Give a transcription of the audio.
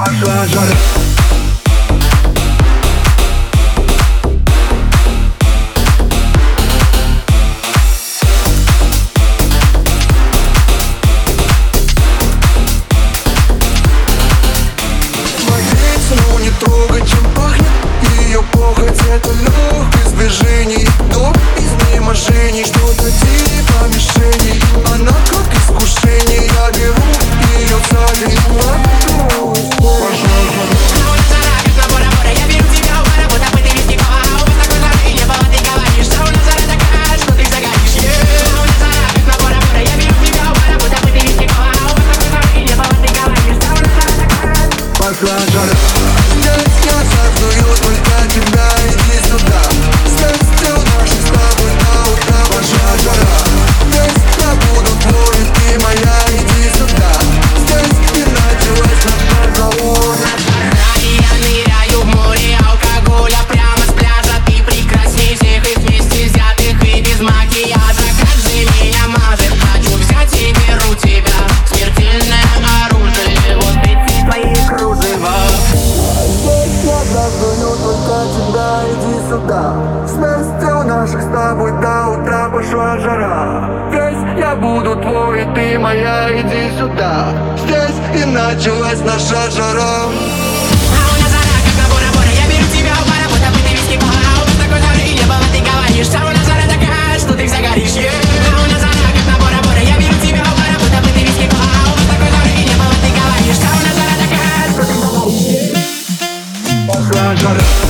Пошла жара. Ну не трогай, чем пахнет ее похоть. Это легкость движений, до изнеможений, что-то типа мишени. Она как искушение, я беру ее сзади. Пошла жара. Здесь я создаю только тебя, иди сюда. Здесь все наше с тобой до утра. Пошла жара. Здесь я буду твой, ты моя, иди сюда. Здесь и началась наша завода. Я ныряю в море алкоголя прямо с пляжа. Ты прекрасней всех их вместе взятых и без макияжа. Как же меня мажет, хочу взять и беру тебя. Смертельное оружие, вот эти твои кружева. Здесь я создаю только тебя, иди сюда. Здесь все наших с тобой до утра. Пошла жара. Здесь я буду твой, ты моя, иди сюда. Здесь и началась наша жара. А у нас жара, как на Бора-Бора. Я беру тебя в пара, будто бы ты виски кола. А у нас такой жары не было, ты говоришь. А у нас жара такая, что ты вся горишь. А у нас жара, как на Бора-Бора. Я беру тебя в пара, будто бы ты виски кола. А у нас такой жары не было, ты говоришь. А у нас жара такая, что ты вся горишь. Пошла жара.